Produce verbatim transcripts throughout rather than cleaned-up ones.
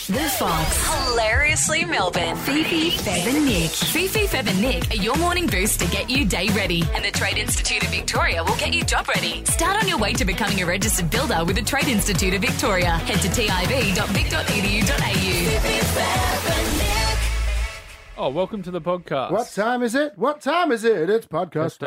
The Fox. Hilariously Melbourne. Fifi, Fev and Nick. Fifi, Fev and Nick are your morning boost to get you day ready. And the Trade Institute of Victoria will get you job ready. Start on your way to becoming a registered builder with the Trade Institute of Victoria. Head to tiv dot vic dot e d u dot a u. Fifi, Fev and Nick. Oh, welcome to the podcast. What time is it? What time is it? It's podcast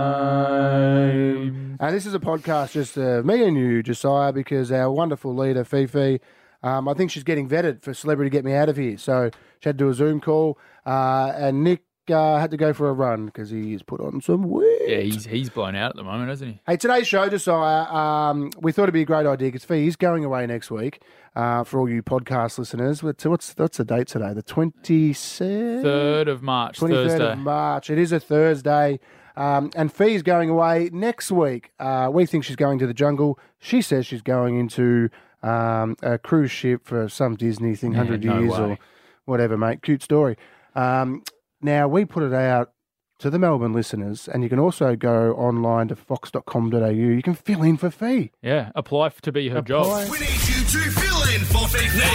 time. And this is a podcast just uh, me and you, Josiah, because our wonderful leader, Fifi, um, I think she's getting vetted for Celebrity Get Me Out of Here. So she had to do a Zoom call, uh, and Nick uh, had to go for a run because he's put on some weight. Yeah, he's he's blown out at the moment, hasn't he? Hey, today's show, Josiah, um, we thought it'd be a great idea because Fi's going away next week. Uh, for all you podcast listeners, what's what's, what's the date today? The twenty-third? Third of March, twenty-third Thursday. of March. It is a Thursday. Um, and Fi's going away next week. Uh, we think she's going to the jungle. She says she's going into um, a cruise ship for some Disney thing, Yeah, one hundred no years way. or whatever, mate. Cute story. Um, now, we put it out to the Melbourne listeners, and you can also go online to fox dot com dot a u. You can fill in for Fi. Yeah, apply for, to be her Apply. job. We need you to fill in for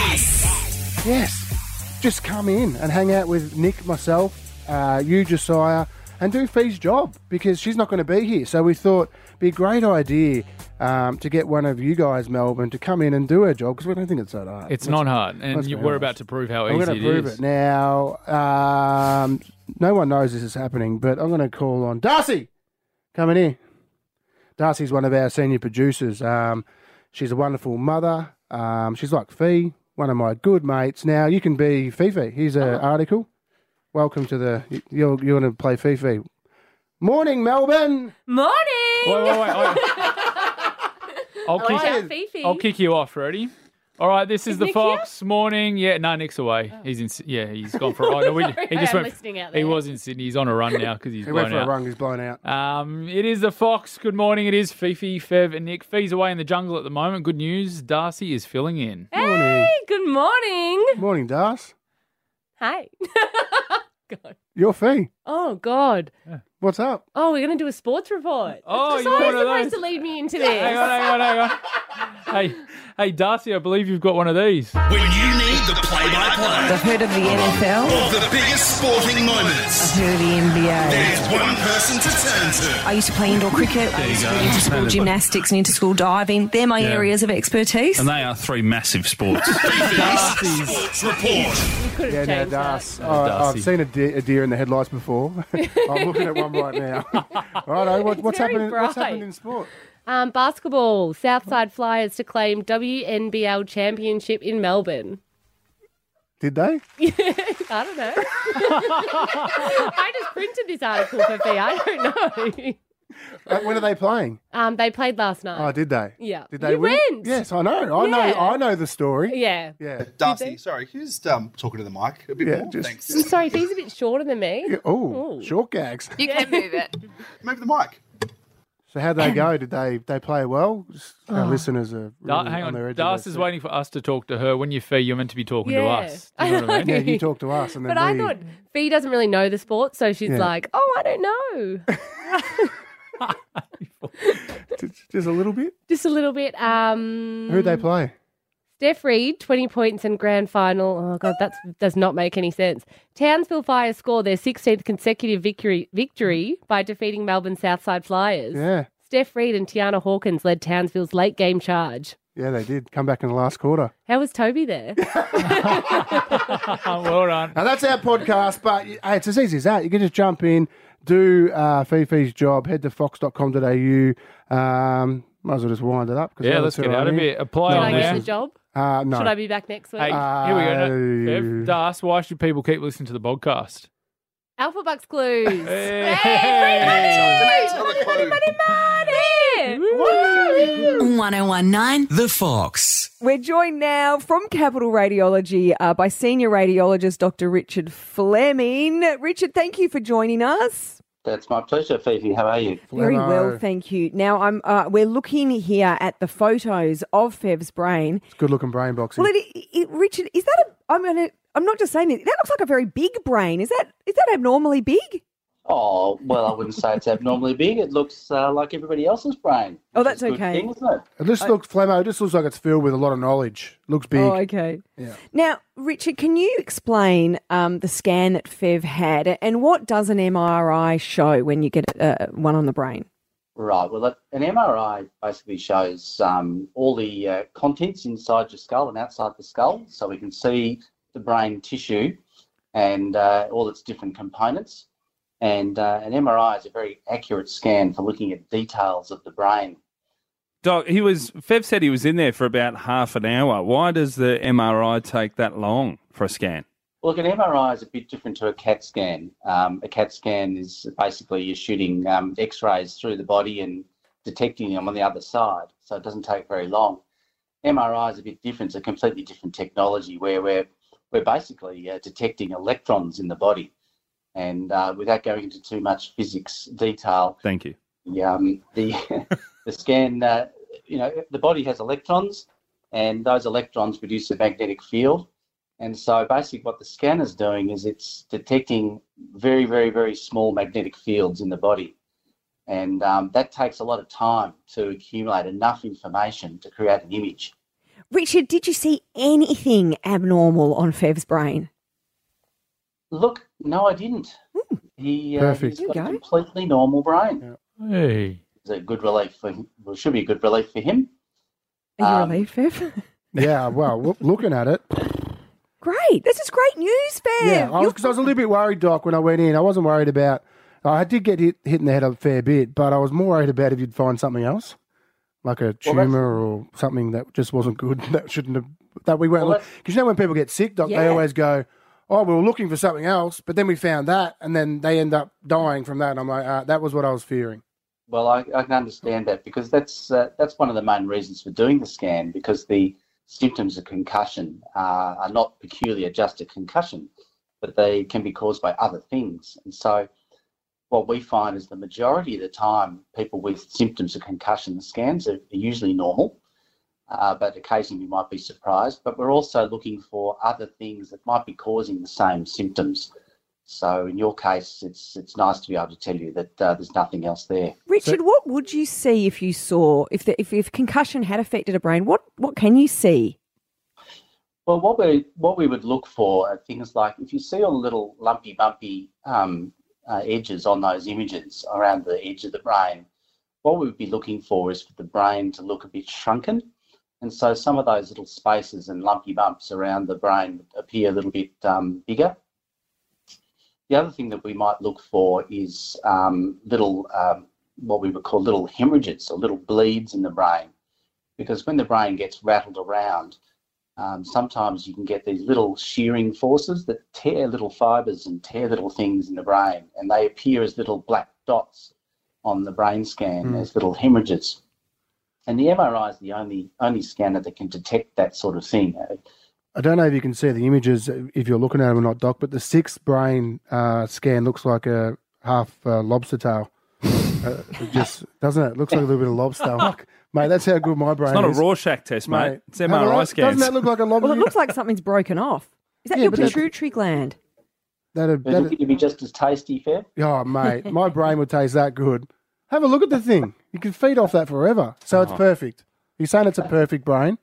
Fifi. Yes. Just come in and hang out with Nick, myself, uh, you, Josiah, and do Fi's job because she's not going to be here. So we thought it'd be a great idea um, to get one of you guys, Melbourne, to come in and do her job because we don't think it's that hard. It's Let's- not hard, and let's you, be we're honest. about to prove how I'm easy going it to prove is. it. Now, um, no one knows this is happening, but I'm going to call on Darcy coming in. Darcy's one of our senior producers. Um, she's a wonderful mother. Um, she's like Fi, one of my good mates. Now, you can be Fifi. Here's an article. Welcome to the... You're, you're going to play Fifi. Morning, Melbourne. Morning! Wait, wait, wait. wait. I'll, Watch kick, out, Fifi. I'll kick you off. Ready? All right, this is, Is the Nick Fox morning. Yeah, no, Nick's away. He's in. Yeah, he's gone for a ride. No, we- Sorry, he just I am went. listening out He there. was in Sydney. He's on a run now because he's He went blown for a out. run. He's blown out. Um, it is the Fox. Good morning. It is Fifi, Fev, and Nick. Fi's away in the jungle at the moment. Good news. Darcy is filling in. Morning. Hey, good morning. Morning, Darcy. Hi. God. You're Fi. Oh, God. What's up? Oh, we're going to do a sports report. Oh, Just you're always one of supposed those. to lead me into this. Hang on, hang on, hang on. Hey, hey, Darcy, I believe you've got one of these. When you need the play-by-play I've heard of the N F L. of the biggest sporting moments, I've heard of the N B A. there's one person to turn to. I used to play indoor cricket. I used to do inter-school gymnastics and inter-school diving. They're my Yeah. areas of expertise. And they are three massive sports. Fifi's Sports Report. Could have Yeah, now, changed that. Darcy. Uh, I- Darcy. I've seen a deer, a deer in the headlights before. I'm looking at one right now. Righto, what, what's very happening? What's bright. happening in sport? Um, basketball. Southside Flyers to claim W N B L championship in Melbourne. Did they? I don't know. I just printed this article for Fi. I don't know. Uh, when are they playing? Um, they played last night. Oh, did they? Yeah. Did they You win? went. Yes, I know. I know. Yeah. I know the story. Yeah. Yeah. Darcy, sorry, can you just um, talking to the mic a bit Yeah, more? just- Thanks. I'm sorry, he's a bit shorter than me. Yeah, Oh, Ooh. short gags. You can move it. Move the mic. So how'd they go? Did they they play well? Just- Our listeners are Dar- really hang on their on. edge of their Darcy's seat. waiting for us to talk to her. When you Fi, you're meant to be talking to Yeah. us. Do you know what I mean? Yeah, you talk to us, and then But I we- thought Fee doesn't really know the sport, so she's Yeah. like, oh, I don't know. just, just a little bit. Just a little bit. Um, Who'd they play? Steph Reed, twenty points in grand final. Oh, God, that does not make any sense. Townsville Flyers score their sixteenth consecutive victory victory by defeating Melbourne Southside Flyers. Yeah, Steph Reed and Tiana Hawkins led Townsville's late game charge. yeah, they did come back in the last quarter. How was Toby there? well done. Now that's our podcast, but hey, it's as easy as that. You can just jump in, do uh, Fifi's job, head to fox dot com dot a u. Um, might as well just wind it up. 'cause Yeah, we're let's too get out of early. here. Apply Did on I there. get the job? Uh, no. Should I be back next week? Hey, here we go. No, Fev, Uh, Das, why should people keep listening to the podcast? Alpha Bucks clues. Hey. Another clue. one oh one nine. The Fox. We're joined now from Capital Radiology uh, by senior radiologist Doctor Richard Fleming. Richard, thank you for joining us. That's my pleasure, Fifi. How are you? Very Flemo. well, thank you. Now, I'm. Uh, we're looking here at the photos of Fev's brain. It's good looking brain boxing. Well, it, it, Richard, is that a? I'm gonna. I'm not just saying it. That looks like a very big brain. Is that? Is that abnormally big? Oh, well, I wouldn't say it's abnormally big. It looks uh, like everybody else's brain. Oh, which that's is a good okay. thing, isn't it? It just looks, Flemo, it just looks like it's filled with a lot of knowledge. Looks big. Oh, okay. Yeah. Now, Richard, can you explain um, the scan that Fev had and what does an M R I show when you get uh, one on the brain? Right. Well, that- an M R I basically shows um, all the uh, contents inside your skull and outside the skull, so we can see the brain tissue and uh, all its different components. And uh, an M R I is a very accurate scan for looking at details of the brain. Doc, he was. Fev said he was in there for about half an hour. Why does the M R I take that long for a scan? Well, look, an M R I is a bit different to a CAT scan. Um, a CAT scan is basically you're shooting um, X-rays through the body and detecting them on the other side, so it doesn't take very long. M R I is a bit different. It's a completely different technology where we're, we're basically uh, detecting electrons in the body. And uh, without going into too much physics detail, Thank you. the um, the, the scan, uh, you know, the body has electrons, and those electrons produce a magnetic field. And so basically what the scanner's doing is it's detecting very, very, very small magnetic fields in the body. And um, that takes a lot of time to accumulate enough information to create an image. Richard, did you see anything abnormal on Fev's brain? Look, no, I didn't. He, uh, Perfect. he's got There a you go. completely normal brain. Hey. It's a good relief for him. Well, should be a good relief for him. Are you Um, relieved, Fev? Yeah, well, w- looking at it, Great. This is great news, Fev. yeah, I was, You're- cause I was a little bit worried, Doc, when I went in. I wasn't worried about, I did get hit, hit in the head a fair bit, but I was more worried about if you'd find something else, like a Well, tumour or something that just wasn't good, that shouldn't have, that we weren't, Well, because you know when people get sick, Doc, they Yeah. always go, oh, we were looking for something else, but then we found that, and then they end up dying from that, and I'm like, uh, that was what I was fearing. Well, I, I can understand that because that's uh, that's one of the main reasons for doing the scan, because the symptoms of concussion uh, are not peculiar just to concussion, but they can be caused by other things. And so what we find is the majority of the time people with symptoms of concussion, the scans are usually normal, uh, but occasionally we might be surprised. But we're also looking for other things that might be causing the same symptoms. So in your case, it's it's nice to be able to tell you that uh, there's nothing else there. Richard, what would you see if you saw, if, the, if if concussion had affected a brain, what, what can you see? Well, what we what we would look for are things like if you see all the little lumpy, bumpy um, uh, edges on those images around the edge of the brain, what we would be looking for is for the brain to look a bit shrunken. And so some of those little spaces and lumpy bumps around the brain would appear a little bit um, bigger. The other thing that we might look for is um, little, um, what we would call little hemorrhages or little bleeds in the brain. Because when the brain gets rattled around, um, sometimes you can get these little shearing forces that tear little fibres and tear little things in the brain, and they appear as little black dots on the brain scan, Mm. as little hemorrhages. And the M R I is the only only scanner that can detect that sort of thing. I don't know if you can see the images if you're looking at them or not, Doc, but the sixth brain uh, scan looks like a half uh, lobster tail. uh, it just doesn't it? Looks like a little bit of lobster. Like, mate, that's how good my brain It's not is. a Rorschach test, mate. Mate, It's M R I have a look. scans. Doesn't that look like a lobster? Well, it looks like something's broken off. Is that Yeah, your but that- pituitary gland? That'd, Does that'd, it be just as tasty, Fair? oh, mate, my brain would taste that good. Have a look at the thing. You can feed off that forever. So it's perfect. You're saying it's a perfect brain?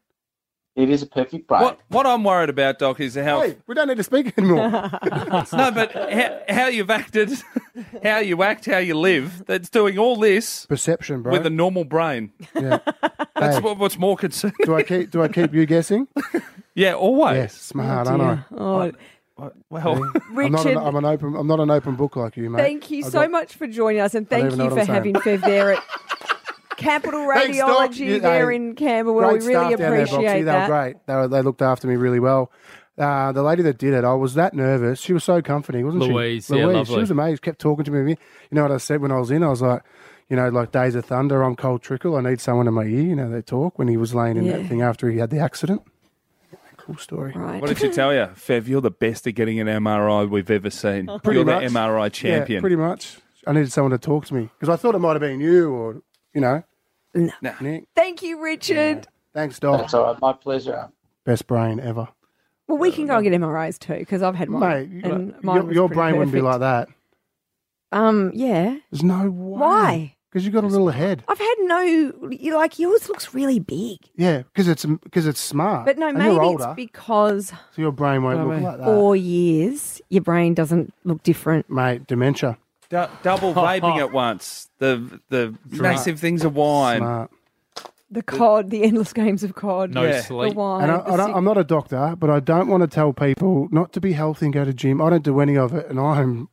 It is a perfect brain. What what I'm worried about, Doc, is how Hey, we don't need to speak anymore. no, but how, how you've acted, how you act, how you live. That's doing all this Perception, bro. with a normal brain. yeah. That's Hey, what, what's more concerning. do I keep do I keep you guessing? Yeah, always. Yes, smart, aren't I? Oh, Well, I'm not, Richard, an, I'm an open. I'm not an open book like you, mate. thank you I've so got- much for joining us, and I don't thank even know you what for I'm saying. having Fev there at Capital Thanks, Doc. Radiology You- there hey, in Camberwell. We Great really staff down there, Boxy. appreciate They were that. great. They, were, they looked after me really well. Uh, the lady that did it, I was that nervous. She was so comforting, wasn't Louise, she? yeah, Louise, lovely. She was amazing. Kept talking to me. You know what I said when I was in? I was like, you know, like Days of Thunder, I'm Cold Trickle. I need someone in my ear. You know, they talk when he was laying in Yeah. that thing after he had the accident. Cool story. Right. what did you tell you? Fev, you're the best at getting an M R I we've ever seen. Pretty you're much. the M R I champion. Yeah, pretty much. I needed someone to talk to me because I thought it might have been you or, you know, No. Nick. Thank you, Richard. Thanks, Doc. That's all right. My pleasure. Best brain ever. Well, we can go and get M R Is too because I've had one. Mate, and your, mine was your pretty brain wouldn't be perfect. like that. Um, yeah. There's no way. Why? Because you've got a little head. I've had no, you like yours looks really big. Yeah, because it's because it's smart. But no, And maybe you're it's older, because so your brain won't look like that. four years, your brain doesn't look different. Mate, dementia. Du- double vaping at once. The the massive things of wine. Smart. The C O D, the endless games of C O D. No Yeah. sleep. The wine. And I, the I don't, sick- I'm not a doctor, but I don't want to tell people not to be healthy and go to gym. I don't do any of it, and I'm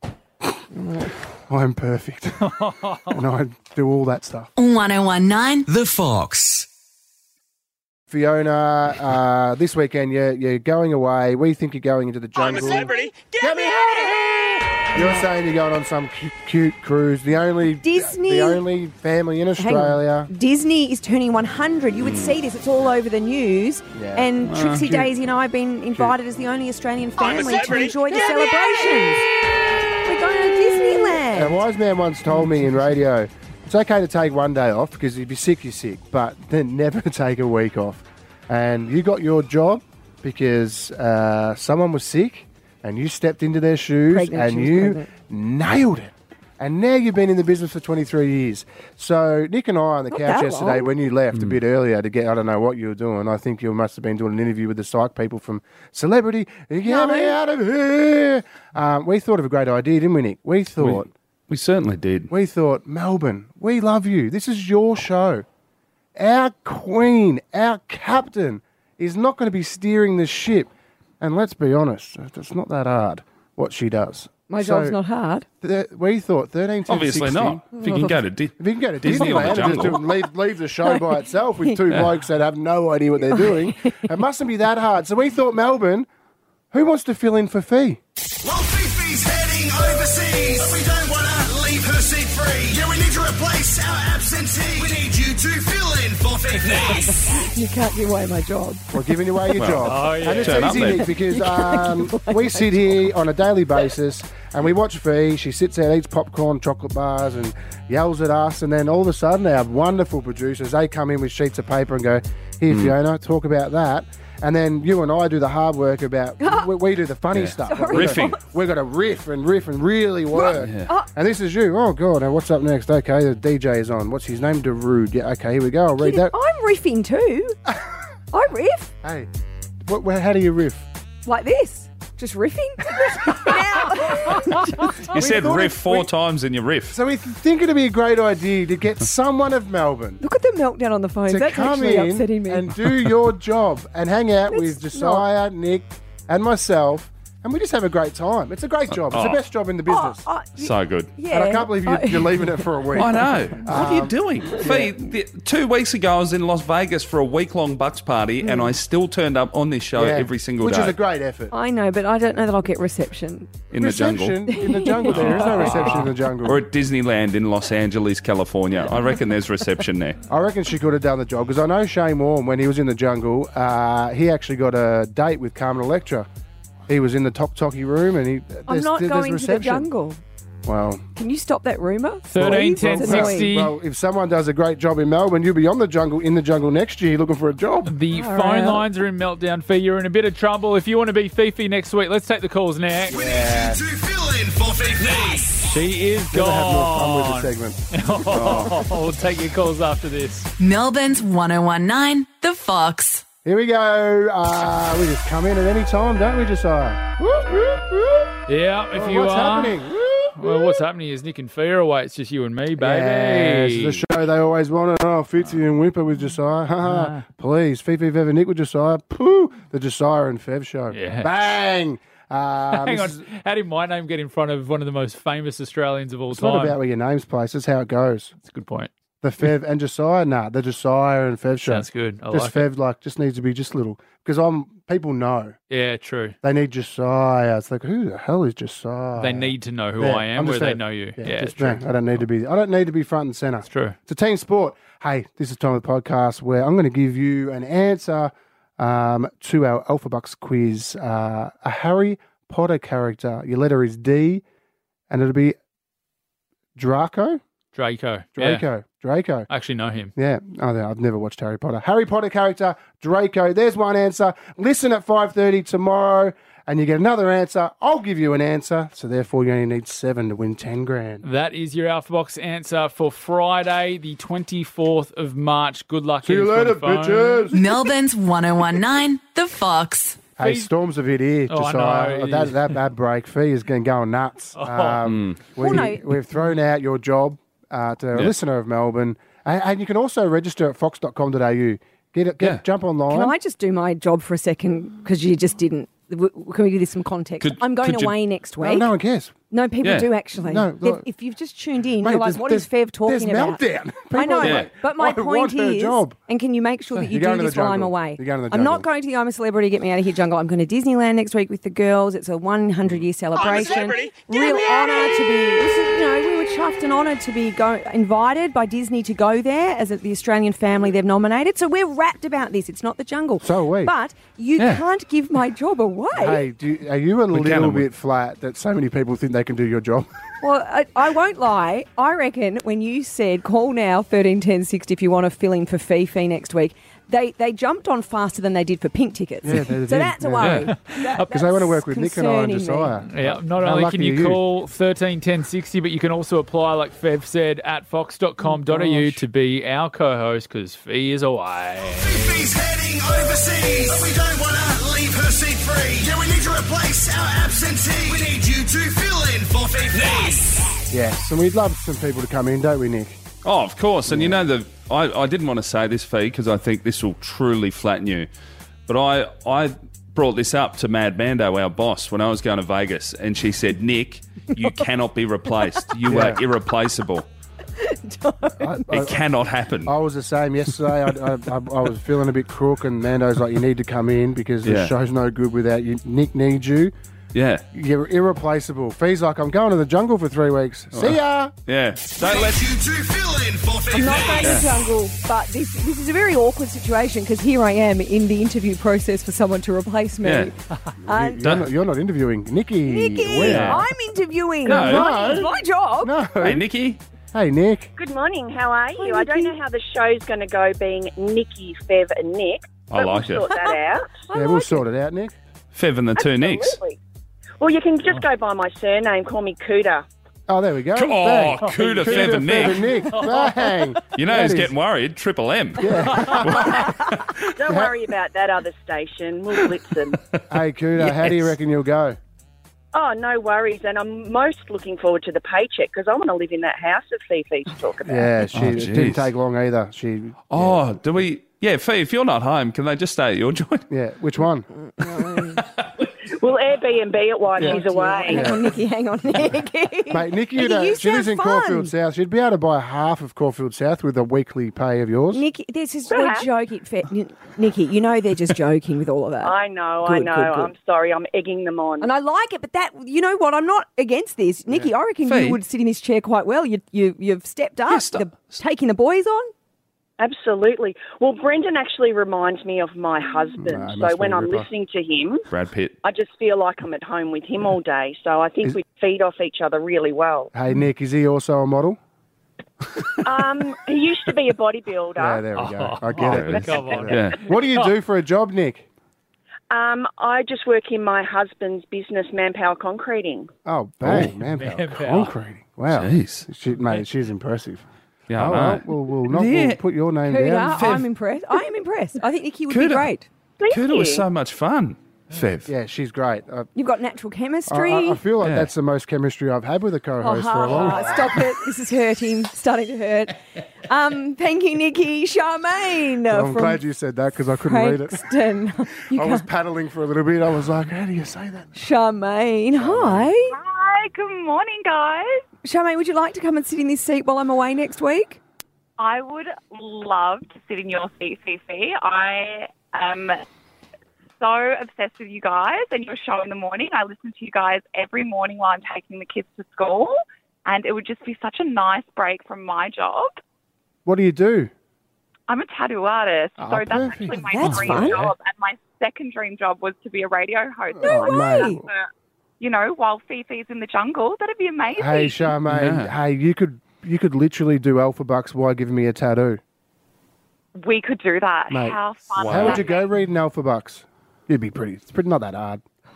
I'm perfect, and I do all that stuff. one oh one nine The Fox. Fiona, uh, this weekend you're, you're going away. We think you're going into the jungle. Get me out of here! You're saying you're going on some cute, cute cruise. The only Disney- the only family in Hang on. Australia. Disney is turning one hundred. You would see this. It's all over the news. Yeah. And Trixie Cute. Daisy and I have been invited as the only Australian family to celebrity. enjoy the celebrations. We're going to Disneyland. A wise man once told me in radio, it's okay to take one day off because if you're sick, you're sick, but then never take a week off. And you got your job because uh, someone was sick and you stepped into their shoes Pregnant, and she was you pregnant. nailed it. And now you've been in the business for twenty-three years. So Nick and I on the Not couch that yesterday long. when you left a bit earlier to get, I don't know what you were doing. I think you must have been doing an interview with the psych people from Celebrity. Get me out of here. Um, we thought of a great idea, didn't we, Nick? We thought... We certainly did. We thought, Melbourne, we love you. This is your show. Our queen, our captain, is not going to be steering the ship. And let's be honest, it's not that hard what she does. My So, job's not hard. th- we thought thirteen to Obviously sixty. not. If you can go to Di- If you can go to Disney or the Disneyland and just jungle. do- leave, leave the show by itself with two blokes that have no idea what they're doing, it mustn't be that hard. So we thought, Melbourne, who wants to fill in for Fee? Well, Fifi's heading overseas, but we don't want to leave her seat free. Yeah, we need to replace our absentee. We need you to fill in for Fifi. You can't give away my job. We're giving away your job. oh, yeah. And it's Turn up easy, then. Nick, because um, we sit here on a daily basis and we watch Fee. She sits there, eats popcorn, chocolate bars and yells at us. And then all of a sudden, our wonderful producers, they come in with sheets of paper and go, here, Mm. Fiona, talk about that. And then you and I do the hard work about, we, we do the funny stuff. Like, we're Riffing. gonna- We're going to riff and riff and really work. Yeah. And this is you. Oh, God, now what's up next? Okay, the D J is on. What's his name? Darude. Yeah, okay, here we go. I'll read that. I'm riffing too. I riff Hey, what, where, how do you riff? like this. Just riffing. now, You said thought riff it- four we- times in your riff. So we think it'd be a great idea to get someone of Melbourne look at the meltdown on the phone. to That's come actually in upsetting me. and do your job and hang out with That's Josiah, Nick, and myself, and we just have a great time. It's a great job. It's the Oh. best job in the business. Oh, oh, So good. yeah. And I can't believe you, I- you're leaving it for a week. I know. What are you Um, doing? Fee, the, two weeks ago I was in Las Vegas for a week-long Bucks party and I still turned up on this show Yeah, every single which day. is a great effort. I know, but I don't know that I'll get reception. in the jungle. Reception in the jungle. There is no reception in the jungle. Or at Disneyland in Los Angeles, California. I reckon there's reception there. I reckon she could have done the job because I know Shane Warne, when he was in the jungle, uh, he actually got a date with Carmen Electra. He was in the Tok Toki room and he. I'm there's- not there's going to the reception. jungle. Well, Can you stop that rumour? thirteen, Please? ten, It's annoying. sixty. well, if someone does a great job in Melbourne, you'll be on the jungle in the jungle next year looking for a job. The All phone right. lines are in meltdown. Fee, you're in a bit of trouble. If you want to be Fifi next week, let's take the calls now. We need you to fill in for Fifi. She is Never have more fun gone. with the segment. Oh, we'll take your calls after this. Melbourne's one oh one nine The Fox. Here we go. Uh, we just come in at any time, don't we, Josiah? Yeah, if Oh, you what's are. happening? Well, what's happening is Nick and Fee are away. It's just you and me, Yeah, baby. it's the show they always wanted. Oh, Fitzy and Whimper with Josiah. Haha. Please, Fifi, Fev and Nick with Josiah. Pooh, the Josiah and Fev show. Yeah. Bang. Uh, Hang this on. is- How did my name get in front of one of the most famous Australians of all It's time? not about where your name's placed. It's how it goes. That's a good point. The Fev and Josiah, nah, the Josiah and Fev show. Sounds good. I just like it. Fev, like, just needs to be just little because I'm. People know Yeah, true. they need Josiah. It's like, who the hell is Josiah? They need to know who Yeah, I am, I'm where just they saying. know you. Yeah, it's just true. me. I don't need to be. I don't need to be front and center. It's true. It's a team sport. Hey, this is time of the podcast where I'm going to give you an answer um, to our Alpha Bucks quiz. Uh, a Harry Potter character. Your letter is D, and it'll be Draco. Draco. Yeah. Draco. Draco. I actually know him. Yeah. Oh, no, I've never watched Harry Potter. Harry Potter character, Draco. There's one answer. Listen at five thirty tomorrow. and you get another answer, I'll give you an answer. So therefore, you only need seven to win ten grand. That is your Alpha Box answer for Friday, the twenty-fourth of March. Good luck. See you getting later, through the phone. bitches. Melbourne's one oh one nine, The Fox. Hey, Fee- storms of it here, Oh, I Josiah. know. That, that, that break fee is going going nuts. Um, we, Well, no. We've thrown out your job uh, to a Yeah. listener of Melbourne. And, and you can also register at fox dot com dot a u. Get it, get, Yeah. Jump online. Can I just do my job for a second? Because you just didn't. W- Can we give this some context? Could- I'm going could you- away next no, week. no one cares. No, people Yeah. do actually. No, If- look- if you've just tuned in, Mate, you're like, there's- what is there's- Fev talking there's about? meltdown. I know, People are like, but my "I point want her is, job." and can you make sure that you You're going do to this the while I'm jungle. away? You're going to the I'm not jungle. going to the I'm a Celebrity, get me out of here jungle. I'm going to Disneyland next week with the girls. It's a one hundred year celebration. Real honour to be, this is, you know, we were chuffed and honoured to be go, invited by Disney to go there as a, the Australian family they've nominated. So we're rapt about this. It's not the jungle. So are we. But you Yeah. can't give my job away. Hey, do you, are you a can, little and we- bit flat that so many people think they can do your job? Well, I, I won't lie. I reckon when you said call now thirteen ten sixty if you want to fill in for Fifi next week, they they jumped on faster than they did for pink tickets. Yeah, they did. So that's a Yeah. worry. Yeah. Because they want to work with Nick and I and concerning me. Josiah. Yeah, not How only lucky can you, are you? call thirteen ten sixty, but you can also apply, like Fev said, at fox dot com dot a u Oh, gosh. to be our co-host because Fee is away. Fifi's heading overseas, but we don't want to leave her seat free. Yeah, we need to replace our absentee. We need you to fill in for Fifi. Yes, and we'd love some people to come in, don't we, Nick? Oh, of course. And you know, the I, I didn't want to say this, Fee, because I think this will truly flatten you. But I I brought this up to Mad Mando, our boss, when I was going to Vegas, and she said, Nick, you cannot be replaced. You Yeah. are irreplaceable. I, I, It cannot happen. I was the same yesterday. I, I, I, I was feeling a bit crook, and Mando's like, you need to come in because the Yeah. show's no good without you. Nick needs you. Yeah. You're irreplaceable. Fee's like, I'm going to the jungle for three weeks. See ya! Yeah. Don't let You to fill in for Fifi. I'm not going to the jungle, but this this is a very awkward situation because here I am in the interview process for someone to replace me. Yeah. And You're not, you're not interviewing. Nikki. Nikki, where? I'm interviewing. No. Right, It's my job. No. Hey, Nikki. Hey, Nick. Good morning. How are you? Hi, I don't Nikki. know how the show's going to go, being Nikki, Fev, and Nick. I But like we'll it. sort that out. Yeah, we'll sort it out, Nick. Fev and the two Nicks. Absolutely. Well, you can just go by my surname. Call me Cooter. Oh, there we go. Oh, Bang. Cooter, Fev and Nick. Fev and Nick. Bang. You know That who's is- getting worried? Triple M. Don't worry about that other station. We'll blitz them. Hey, Cooter, how do you Yes. reckon you'll go? Oh, no worries. And I'm most looking forward to the paycheck because I want to live in that house that Fifi's talk about. Yeah, she Oh, it didn't jeez. take long either. She, Oh, do we? Yeah, Fee, if you're not home, can they just stay at your joint? yeah. Which one? We'll Airbnb it while he's away. Hang on, Nikki. Hang on, Nikki. Mate, Nikki, Nikki, uh, you she lives sound in fun. Caulfield South. She'd be able to buy half of Caulfield South with a weekly pay of yours. Nikki, this is we're Perhaps. joking. Fe- Nikki, you know they're just joking with all of that. I know, I Good, know. good, good. I'm sorry. I'm egging them on. And I like it, but that you know what? I'm not against this, Nikki. I reckon Fee. you would sit in this chair quite well. You you you've stepped up, Yeah, stop- the, taking the boys on. Absolutely. Well, Brendan actually reminds me of my husband. Nah, he must so when be a I'm ripper. listening to him, Brad Pitt. I just feel like I'm at home with him all day. So I think Is- we feed off each other really well. Hey, Nick, is he also a model? Um, he used to be a bodybuilder. Yeah, there we go. I Oh, get it. come on. Yeah. What do you do for a job, Nick? Um, I just work in my husband's business, Manpower Concreting. Oh, bang, manpower. manpower. Concreting. Wow. Jeez. She, mate, she's impressive. Yeah, I Oh, know. well, we'll, we'll, not, Yeah. we'll put your name Cooter, down. I'm impressed. I am impressed. I think Nikki would be Cooter. great. Thank Cooter you. was so much fun. Fev. Yeah, she's great. I, You've got natural I, chemistry. I- I feel like Yeah. that's the most chemistry I've had with a Oh, co-host for a long ha, time. ha. Stop it. This is hurting. Starting to hurt. Um, thank you, Nikki. Charmaine uh, I'm from glad you said that because I couldn't read it. Frankston. You I was can't- paddling for a little bit. I was like, how do you say that? Charmaine, hi. Hi, good morning, guys. Charmaine, would you like to come and sit in this seat while I'm away next week? I would love to sit in your seat, Fifi. I am so obsessed with you guys and your show in the morning. I listen to you guys every morning while I'm taking the kids to school, and it would just be such a nice break from my job. What do you do? I'm a tattoo artist, Oh, so that's perfect. actually my That's dream fun. job. And my second dream job was to be a radio host. No So way. that's the- you know, while Fifi's in the jungle, that'd be amazing. Hey, Charmaine. Yeah. Hey, you could you could literally do Alpha Bucks while giving me a tattoo. We could do that. Mate, How fun! How would would you that go be? reading Alpha Bucks? It'd be pretty. It's pretty not that hard.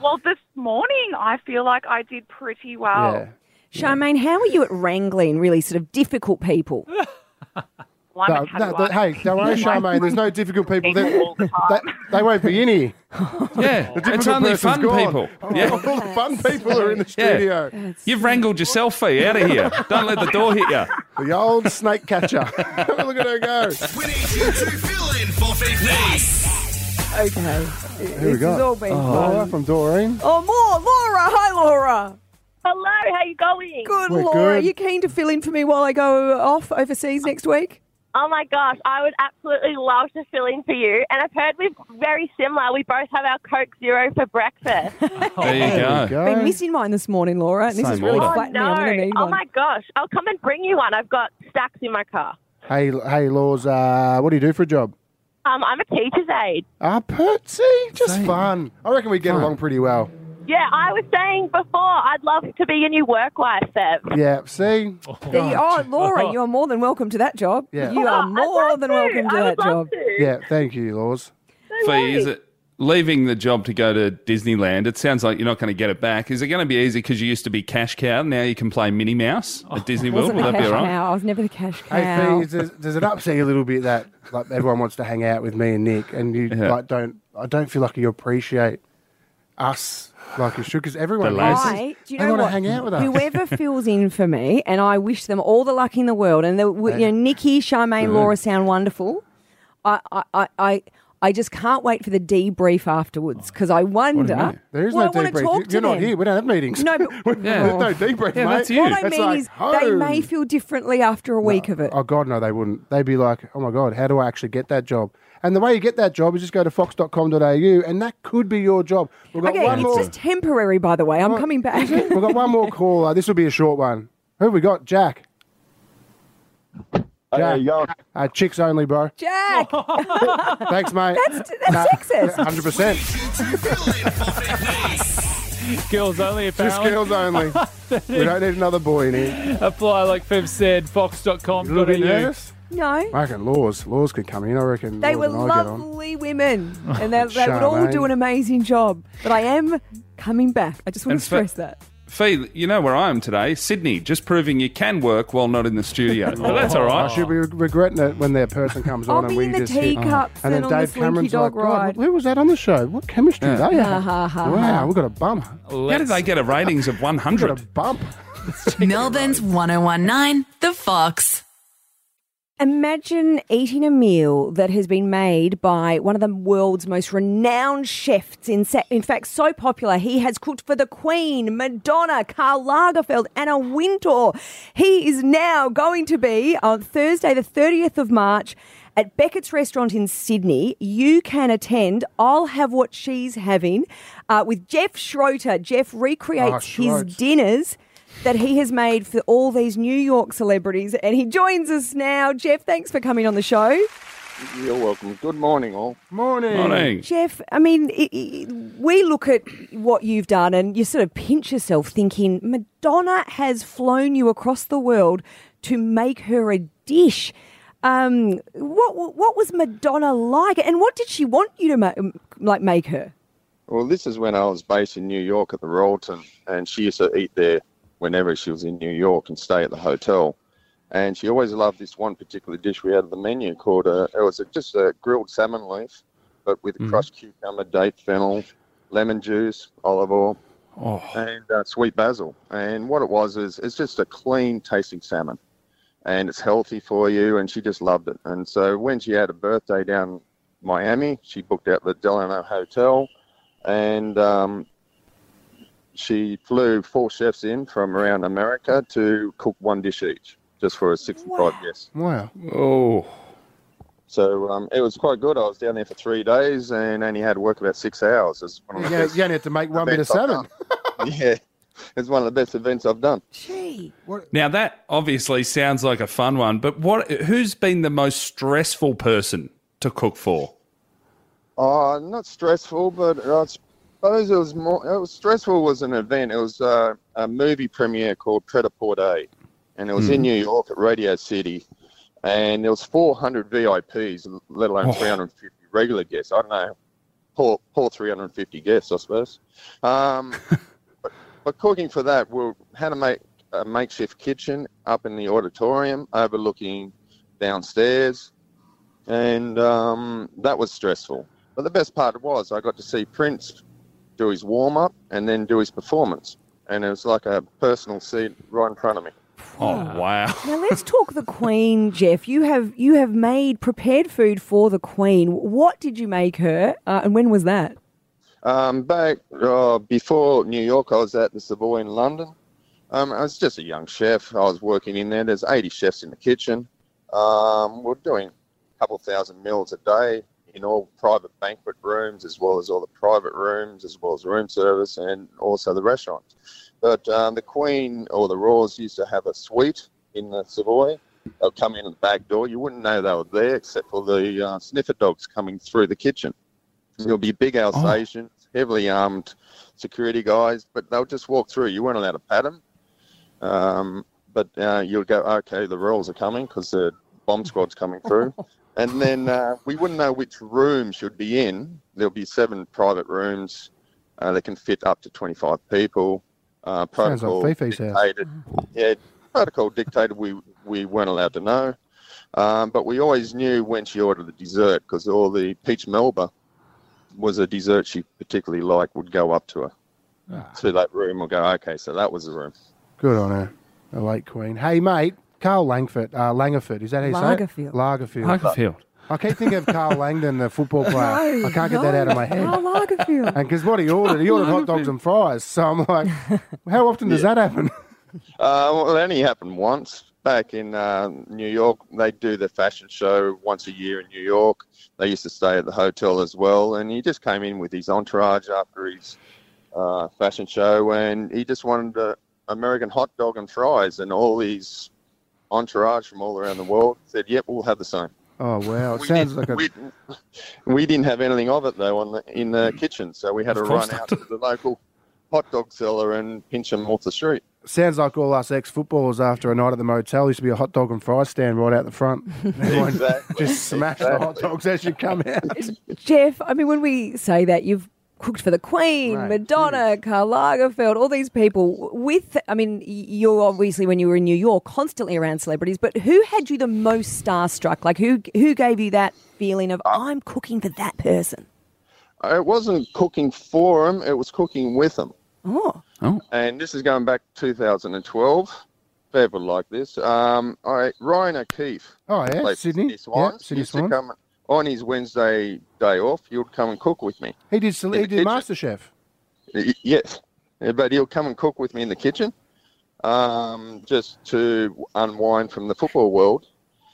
Well, this morning I feel like I did pretty well. Yeah. Charmaine, how are you at wrangling really sort of difficult people? Well, I'm No, a no, tattoo they- hey, don't worry, Charmaine. There's no difficult people. They, they, they won't be in here. Yeah, The it's difficult only person's fun gone. people. Oh, Yeah. all the fun people are in the Yeah. studio. You've wrangled yourself, Fee, out of here. Don't let the door hit you. The old snake catcher. Look at her go. We need you to fill in for Fifi. Okay. Who we This got? has all been Laura fun. from Doreen. Oh, more. Laura. Hi, Laura. Hello, how you going? Good, We're Laura. good. You keen to fill in for me while I go off overseas next week? Oh my gosh, I would absolutely love to fill in for you. And I've heard we're very similar. We both have our Coke Zero for breakfast. There you There we go. Been missing mine this morning, Laura, and this Same is really order. Oh flattening no! me. I'm going to need Oh one. my gosh, I'll come and bring you one. I've got stacks in my car. Hey, hey, Laws, uh, what do you do for a job? Um, I'm a teacher's aide. Ah, Pertsy, just fun. I reckon we get along pretty well. Yeah, I was saying before, I'd love to be your new work wife, Seb. Yeah, see? There you are. Laura, you're more than welcome to that job. Yeah. You are Oh, I'd more love than to. welcome to I that would love job. to. Yeah, thank you, Laws. Fee, is it leaving the job to go to Disneyland? It sounds like you're not going to get it back. Is it going to be easy because you used to be cash cow? Now you can play Minnie Mouse at Disney World. Wasn't Will the that be cash all right? cow. I was never the cash cow. Hey, Fee, does, does it upset you a little bit that like everyone wants to hang out with me and Nick, and you Yeah. like don't? I don't feel like you appreciate us like you should, because everyone The lads. knows I, do you they know want to what? hang out with us. Whoever fills in for me, and I wish them all the luck in the world. And the, you know, Nikki, Charmaine, Laura sound wonderful. I, I, I, I, I just can't wait for the debrief afterwards because I wonder. There is well, no I wanna debrief. talk You- to You're not them. here. We don't have meetings. No, but Yeah. There's no debrief, Yeah, mate. that's you. what I It's mean like, is they home. may feel differently after a week of it. Oh, God, no, they wouldn't. They'd be like, oh, my God, how do I actually get that job? And the way you get that job is just go to fox dot com dot a u, and that could be your job. We've got Okay, one it's more. just temporary, by the way. I'm coming back. We've got one more caller. This will be a short one. Who have we got? Jack. Jack. you going? Uh, chicks only, bro. Jack, Thanks, mate. that's, that's sexist. one hundred percent. To fill in for Fifi. Girls only, Just apparently. girls only. We don't need another boy in here. Apply, like Fev said, fox dot com You a little dot a bit u. nervous? No. I reckon Laws. Laws could come in. I reckon They were Laws and I get on. lovely women, and they, they would all Charmaine. do an amazing job. But I am coming back. I just want And to fa- stress that. Fee, you know where I am today? Sydney, just proving you can work while not in the studio. But that's all I right. should be regretting it when their person comes I'll on and be we in the just hit. teacups And and, then on the Dave Slinky Cameron's Dog like, God, ride. who was that on the show? What chemistry Yeah. they Ha, have? ha, ha, Wow, ha. we've got a bump. How did they get a ratings of one We've got hundred? a bump. Melbourne's one oh one nine, The Fox. Imagine eating a meal that has been made by one of the world's most renowned chefs. In, sa- in fact, so popular, he has cooked for the Queen, Madonna, Karl Lagerfeld, Anna Wintour. He is now going to be on Thursday, the thirtieth of March, at Beckett's Restaurant in Sydney. You can attend. I'll have what she's having uh, with Jeff Schroeter. Jeff recreates Oh, his Schroet. dinners that he has made for all these New York celebrities, and he joins us now. Jeff, thanks for coming on the show. You're welcome. Good morning, all. Morning. Morning. Jeff, I mean, i i we look at what you've done and you sort of pinch yourself thinking, Madonna has flown you across the world to make her a dish. Um, what what was Madonna like, and what did she want you to ma- like make her? Well, this is when I was based in New York at the Royalton, and she used to eat there whenever she was in New York and stay at the hotel. And she always loved this one particular dish we had on the menu called, uh, it was a, just a grilled salmon leaf, but with Mhm. crushed cucumber, date fennel, lemon juice, olive oil, Oh, and uh, sweet basil. And what it was is it's just a clean tasting salmon, and it's healthy for you, and she just loved it. And so when she had a birthday down in Miami, she booked out the Delano Hotel, and um, she flew four chefs in from around America to cook one dish each, just for a sixty-five guests. Wow. oh. So um, it was quite good. I was down there for three days and only had to work about six hours. It's one of the You best only had to make one bit of events I've salmon. done. Yeah, it's one of the best events I've done. Gee. Now that obviously sounds like a fun one, but what? Who's been the most stressful person to cook for? Oh, not stressful, but I suppose it was more. It was stressful. Was an event. It was uh, a movie premiere called Pret-a-Porter, and it was in New York at Radio City, and there was four hundred V I Ps, let alone Oh. three hundred fifty regular guests. I don't know poor, poor three hundred fifty guests, I suppose. Um, but, but cooking for that, we had to make a makeshift kitchen up in the auditorium overlooking downstairs, and um, that was stressful. But the best part was I got to see Prince do his warm-up and then do his performance, and it was like a personal seat right in front of me. Oh, wow. Now let's talk the Queen, Jeff. You have you have made prepared food for the Queen. What did you make her, uh, and when was that? Um, back uh, before New York, I was at the Savoy in London. Um, I was just a young chef. I was working in there. There's eighty chefs in the kitchen. Um, we're doing a couple thousand meals a day in all private banquet rooms, as well as all the private rooms, as well as room service, and also the restaurants. But um, the Queen or the Royals used to have a suite in the Savoy. They'll come in at the back door. You wouldn't know they were there except for the uh, sniffer dogs coming through the kitchen. There'll be big Alsatians, oh. heavily armed security guys, but they'll just walk through. You weren't allowed to pat them. Um, but uh, you'll go, okay, the Royals are coming because the bomb squad's coming through. And then uh, we wouldn't know which room should be in. There'll be seven private rooms. Uh, they can fit up to twenty-five people. Uh, protocol Sounds like Fifi's dictated. Yeah, protocol dictated we, we weren't allowed to know. Um, but we always knew when she ordered the dessert because all the peach melba was a dessert she particularly liked would go up to her. Ah. To that room. We'll go, okay, so that was the room. Good on her, the late Queen. Hey, mate, Carl Langford, uh, Langerford, is that how you say it? Lagerfield. Lagerfield. Lagerfield. I keep thinking of Carl Langdon, the football player. No, I can't get no. that out of my head. Carl Lagerfield. And because what he ordered, he ordered hot dogs and fries. So I'm like, how often does that happen? Uh, well, it only happened once. Back in uh, New York, they do the fashion show once a year in New York. They used to stay at the hotel as well. And he just came in with his entourage after his uh, fashion show. And he just wanted an American hot dog and fries. And all his entourage from all around the world said, yep, we'll have the same. Oh, wow. It We sounds didn't- like a... we, we didn't have anything of it, though, on the, in the kitchen. So we had to Of course run out to the local hot dog seller and pinch them off the street. Sounds like all us ex-footballers after a night at the motel used to be a hot dog and fries stand right out the front. Everyone Exactly. just smash the hot dogs as you come out. Jeff, I mean, when we say that, you've cooked for the Queen, Right, Madonna, Karl Lagerfeld, all these people. With, I mean, you're obviously, when you were in New York, constantly around celebrities, but who had you the most starstruck? Like, who who gave you that feeling of, I'm cooking for that person? It wasn't cooking for them, it was cooking with them. Oh. Oh. And this is going back to two thousand twelve. People like this. Um, I, Ryan O'Keefe. Oh, yeah, played for Sydney. Swans. Yeah, Sydney used to Swans. come on his Wednesday day off. He would come and cook with me. He did, he In the did kitchen. MasterChef. Y- Yes, Yeah, but he'll come and cook with me in the kitchen, um, just to unwind from the football world.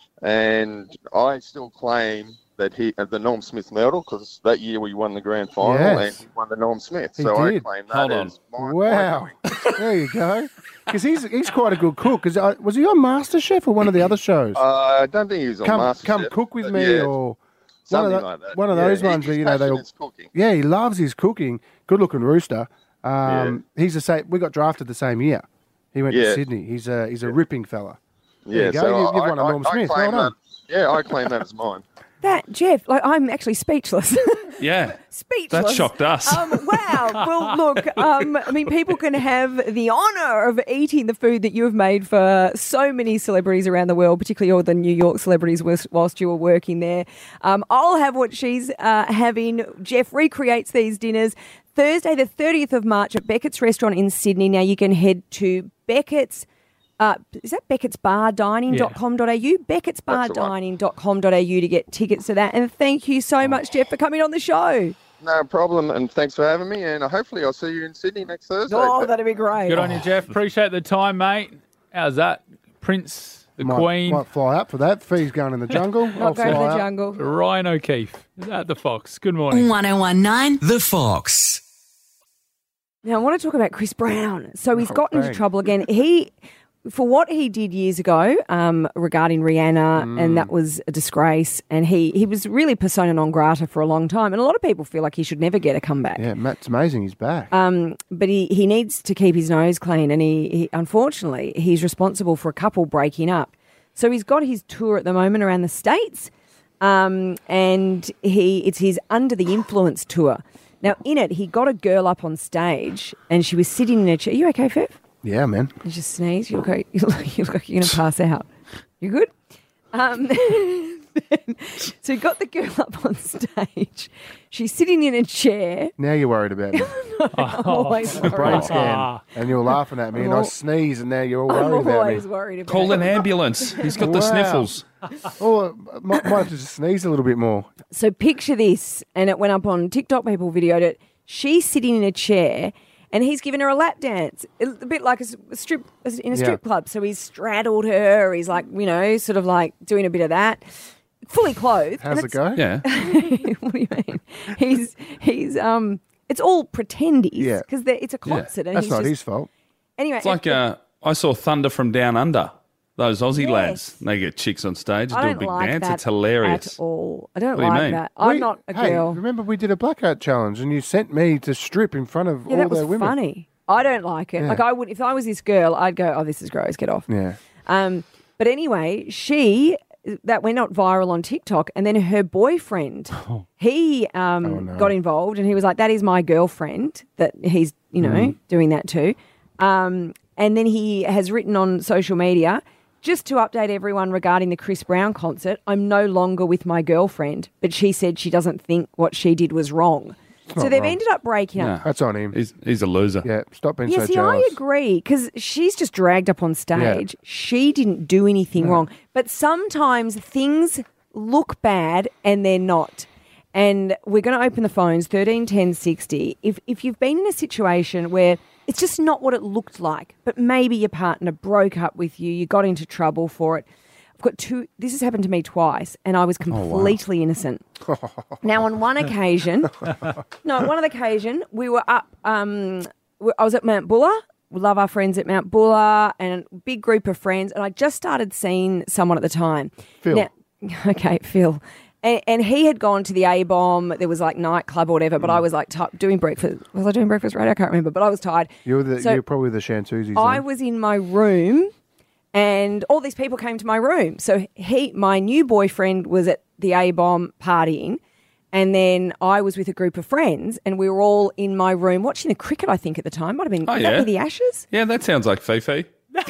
And I still claim that he, uh, the Norm Smith medal, because that year we won the grand final Yes. and he won the Norm Smith. He so did. I claim that Hold on. as mine. Wow. There you go. Because he's, he's quite a good cook. 'Cause, uh, was he on MasterChef or one of the other shows? Uh, I don't think he was on come, MasterChef. come cook with but me yeah, or... One of, something the, like that. one of Yeah, those he- ones where, his you know, passion they'll... is cooking. Yeah, he loves his cooking. Good-looking rooster. Um, He's the same... We got drafted the same year. He went to Yeah. Sydney. He's a, he's a ripping fella. There Yeah, you go. so You- You've I, won a I, Norm I Smith. claim Well done. that. Yeah, I claim that as mine. That, Jeff, like, I'm actually speechless. Yeah. Speechless. That shocked us. Um, wow. Well, look, um, I mean, people can have the honour of eating the food that you have made for so many celebrities around the world, particularly all the New York celebrities whilst- whilst you were working there. Um, I'll have what she's uh, having. Jeff recreates these dinners Thursday, the thirtieth of March at Beckett's Restaurant in Sydney. Now you can head to Beckett's. Uh, is that beckett's bar dining dot com dot a u? beckett's bar dining dot com dot a u to get tickets to that. And thank you so much, Jeff, for coming on the show. No problem, and thanks for having me. And hopefully, I'll see you in Sydney next Thursday. Oh, that'd be great. Good on you, Jeff. Appreciate the time, mate. How's that? Prince, the might, Queen, Might fly up for that. Fee's going in the jungle. I'll Not going to fly the up. jungle. Ryan O'Keefe at the Fox. Good morning. one oh one nine The Fox. Now, I want to talk about Chris Brown. So he's Oh, got into bang. trouble again. He, for what he did years ago um, regarding Rihanna, Mm. and that was a disgrace. And he, he was really persona non grata for a long time. And a lot of people feel like he should never get a comeback. Yeah, Matt's amazing. He's back. Um, but he, he needs to keep his nose clean. And he, he unfortunately, he's responsible for a couple breaking up. So he's got his tour at the moment around the States. um, and he it's his Under the Influence tour. Now, in it, he got a girl up on stage, and she was sitting in a chair. Are you okay, Fev? Yeah, man. You just sneeze. You look like, you look, you look like you're going to pass out. You good? Um, so he got the girl up on stage. She's sitting in a chair. Now you're worried about me. I'm always A worried. brain scan, and you're laughing at me, and I sneeze, and now you're all I'm worried about me. always worried about Call an it. ambulance. He's got the Wow. sniffles. Oh, I might, might have to just sneeze a little bit more. So picture this, and it went up on TikTok. People videoed it. She's sitting in a chair, and he's giving her a lap dance, a bit like a s- a strip in a strip Yeah. club. So he's straddled her. He's like, you know, sort of like doing a bit of that, fully clothed. How's and it go? Yeah. what do you mean? He's he's um, it's all pretendies Yeah. because it's a concert, and That's he's not just, his fault. Anyway, It's like it- uh, I saw Thunder from Down Under. Those Aussie Yes. lads. They get chicks on stage and I do a don't big like dance. that It's hilarious. at all. I don't What do you like mean? that. I'm We- not a hey, girl. remember we did a blackout challenge, and you sent me to strip in front of Yeah, all that was the women. funny. I don't like it. Yeah. Like I would, if I was this girl, I'd go, "Oh, this is gross. Get off." Yeah. Um, but anyway, she that went out viral on TikTok, and then her boyfriend, he um, Oh, no. got involved, and he was like, "That is my girlfriend." That he's, you know, Mm. doing that too. Um, and then he has written on social media. Just to update everyone regarding the Chris Brown concert, I'm no longer with my girlfriend, but she said she doesn't think what she did was wrong. So not they've wrong. ended up breaking up. No. That's on him. He's, he's a loser. Yeah, stop being Yeah, so see, jealous. I agree because she's just dragged up on stage. She didn't do anything wrong, but sometimes things look bad and they're not. And we're going to open the phones thirteen ten sixty. If if you've been in a situation where it's just not what it looked like, but maybe your partner broke up with you, you got into trouble for it. I've got two. This has happened to me twice, and I was completely innocent. Now, on one occasion, no, on one occasion, we were up. Um, we- I was at Mount Buller. We love our friends at Mount Buller, and a big group of friends. And I just started seeing someone at the time. Phil. Now, okay, Phil. And, and he had gone to the A-Bomb. There was like nightclub or whatever, but I was like t- doing breakfast. Was I doing breakfast radio? I can't remember, but I was tired. You're the So you're probably the Shantuzis. I then. was in my room, and all these people came to my room. So he, my new boyfriend, was at the A-Bomb partying, and then I was with a group of friends, and we were all in my room watching the cricket. I think at the time might have been Oh, would that yeah. be the Ashes. Yeah, that sounds like Fifi.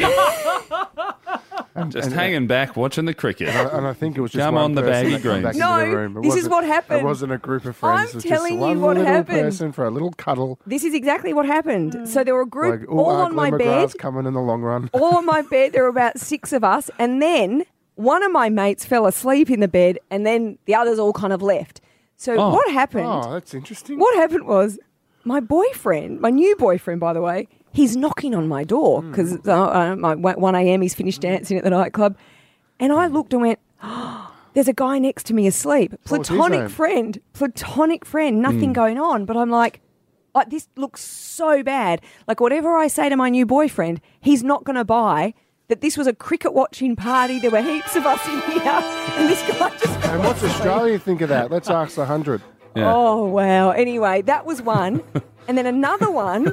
Just hanging back, watching the cricket. And I, and I think it was just Jam one on the person baggy that came greens. back No, into the room. It this is wasn't- what happened. It wasn't a group of friends. I'm it was telling just you one what little happened. person for a little cuddle. This is exactly what happened. So there were a group Like, all oh, on my Glen bed. McGrath's coming in the long run. all on my bed. There were about six of us. And then one of my mates fell asleep in the bed, and then the others all kind of left. So Oh. what happened? Oh, that's interesting. What happened was my boyfriend, my new boyfriend, by the way, he's knocking on my door because Hmm. uh, uh, my one a.m. he's finished dancing at the nightclub. And I looked and went, oh, there's a guy next to me asleep. What was his Platonic name? friend, platonic friend, nothing going on. But I'm like, like, this looks so bad. Like, whatever I say to my new boyfriend, he's not going to buy that this was a cricket watching party. There were heaps of us in here. And this guy just fell And what's asleep. Australia think of that? Let's ask the hundred. Yeah. Oh, wow. Anyway, that was one. And then another one,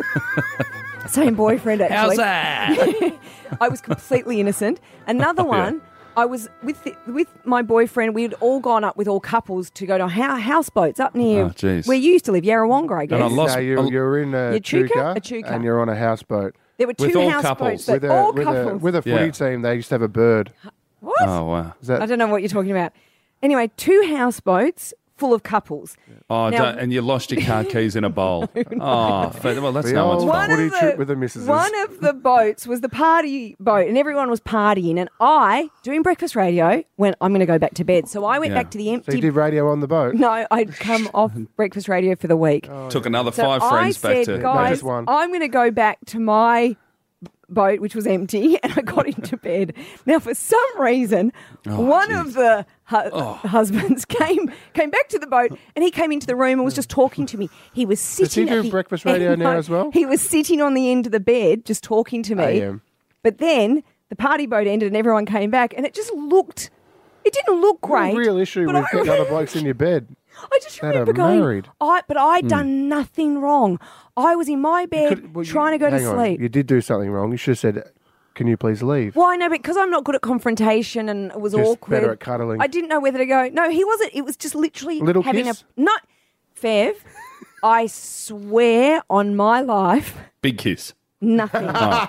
same boyfriend actually. How's that? I was completely innocent. Another one, I was with the, with my boyfriend. We had all gone up with all couples to go to hou- houseboats up near Oh, jeez. where you used to live, Yarrawonga, I guess. And I lost- No, you, you're in a Echuca? Chuka, Echuca. and you're on a houseboat. There were two With all houseboats, couples. but With a, all with, couples. a, with a footy Yeah. team, they used to have a bird. what? Oh, wow. Is that, I don't know what you're talking about. Anyway, two houseboats full of couples. Oh, Now- don't, and you lost your car keys in a bowl. Oh, but- well, that's The no one's old- fault. One footy of, trip the, with the missuses. one of the boats was the party boat, and everyone was partying. And I, doing breakfast radio, went, I'm going to go back to bed. So I went Yeah. back to the so empty. you did radio on the boat? No, I'd come off breakfast radio for the week. Took another So five I friends said, back to. guys, just one. I'm going to go back to my boat, which was empty, and I got into bed. Now, for some reason, Oh, one geez. of the hu- husbands came came back to the boat, and he came into the room and was just talking to me. He was Does he sitting. do at the breakfast radio end- now no, as well? He was sitting on the end of the bed, just talking to me. A M. But then the party boat ended, and everyone came back, and it just looked. It didn't look What great. a real issue but with I getting other blokes in your bed. I just that remember are going, married. I, but I'd done nothing wrong. I was in my bed Could- well, you- trying to go to hang on. sleep. You did do something wrong. You should have said, can you please leave? Well, I know, because I'm not good at confrontation and it was Just awkward. better at cuddling. I didn't know whether to go. No, he wasn't. It was just literally Little having kiss? a not Fev. I swear on my life, Big kiss. nothing.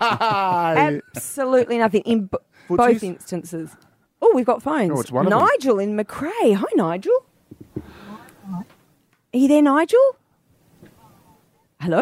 Absolutely nothing in b- both Footsies? instances. Oh, we've got phones. Oh, it's one of them. Nigel in McRae. Hi, Nigel. Are you there, Nigel? Hello?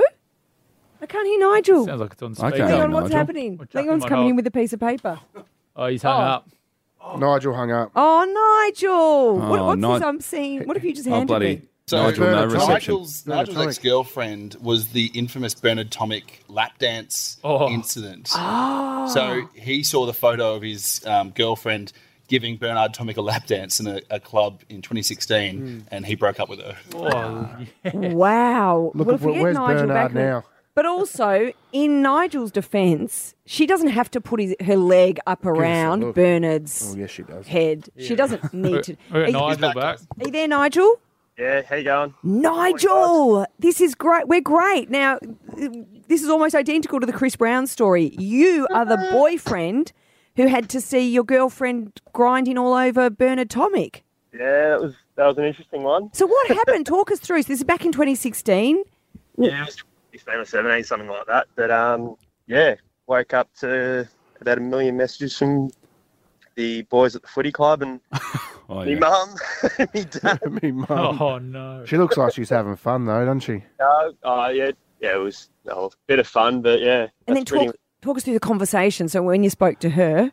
I can't hear Nigel. Sounds like it's on I speaker. can't Hang hear on, what's Nigel. happening? Or Chuck Leon's might coming hold. in with a piece of paper. Oh, he's hung Oh. up. Nigel hung up. Oh, Nigel. what, Oh, what's Ni- this I'm seeing? What have you just Oh, handed bloody me? So Nigel, no Bernard Tomic. reception. Nigel's, Bernard Nigel's Tomic. ex-girlfriend was the infamous Bernard Tomic lap dance Oh. incident. Oh. So he saw the photo of his um, girlfriend giving Bernard Tomic a lap dance in a, a club in twenty sixteen, and he broke up with her. Oh, yeah. Wow. Look, well, at if we wh- get where's Nigel Bernard back now? But also, in Nigel's defence, she doesn't have to put his, her leg up us a around look. Bernard's Oh, yes, she does. head. She doesn't need to. We Are got you, Nigel back, back. guys. are you there, Nigel? Yeah, how you going? Nigel, this is great. We're great. Now, this is almost identical to the Chris Brown story. You are the boyfriend who had to see your girlfriend grinding all over Bernard Tomic. Yeah, that was that was an interesting one. So what happened? Talk us through. So this is back in twenty sixteen. Yeah, it was sixteen or seventeen, something like that. But um, yeah, woke up to about a million messages from the boys at the footy club and Oh, me yeah. mum, me dad. Me mum. Oh, no. She looks like she's having fun though, doesn't she? Uh, uh, yeah, yeah, it was oh, a bit of fun, but yeah. And then that's pretty talk talk us through the conversation. So when you spoke to her,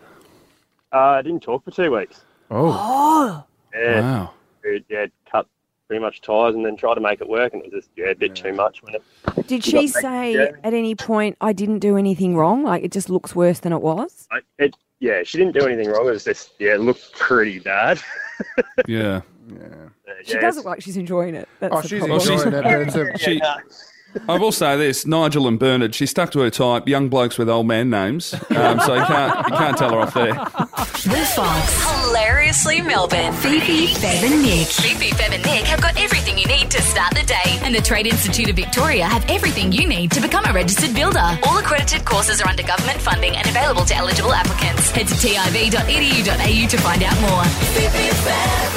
Uh, I didn't talk for two weeks. Oh, oh, Yeah, Wow. we, yeah, cut pretty much ties and then tried to make it work, and it was just yeah, a bit too much when it. did You she got- say yeah. at any point, I didn't do anything wrong? Like it just looks worse than it was? Like, it yeah, she didn't do anything wrong. It was just yeah, it looked pretty bad. Yeah. yeah. Uh, She yeah, does it's- look like she's enjoying it. That's Oh, the she's problem. enjoying it. But it's a, She, yeah, I will say this: Nigel and Bernard, she stuck to her type, young blokes with old man names. Um, so you can't you can't tell her off there. The Fox. Hilariously Melbourne. Fifi, Fev and Nick. Fifi, Fev and Nick have got everything you need to start the day. And the Trade Institute of Victoria have everything you need to become a registered builder. All accredited courses are under government funding and available to eligible applicants. Head to tiv dot e d u dot a u to find out more. Fifi, Fev.